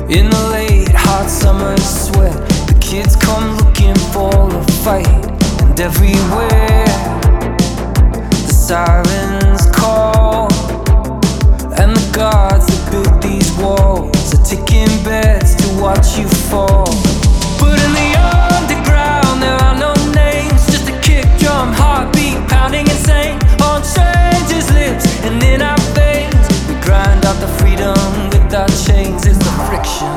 In the late hot summer sweat, the kids come looking for a fight. And everywhere the sirens call, and the guards that built these walls are taking bets to watch you fall. But in the underground there are no names, just a kick drum, heartbeat pounding insane on strangers' lips and in our veins. We grind out the freedom with our chains. It's the friction.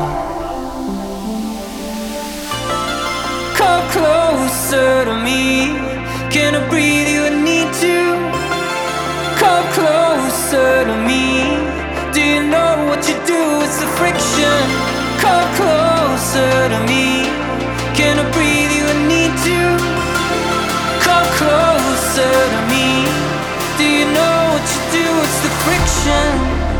Come closer to me. Can I breathe you? I need to. Come closer to me. Do you know what you do? It's the friction. Come closer to me. Can I breathe you? I need to. Come closer to me. Do you know what you do? It's the friction.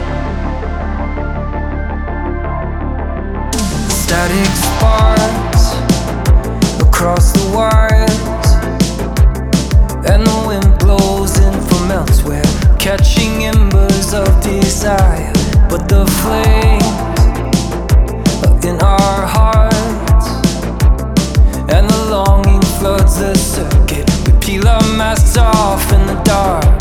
Static sparks across the wires, and the wind blows in from elsewhere, catching embers of desire. But the flames are in our hearts, and the longing floods the circuit. We peel our masks off in the dark.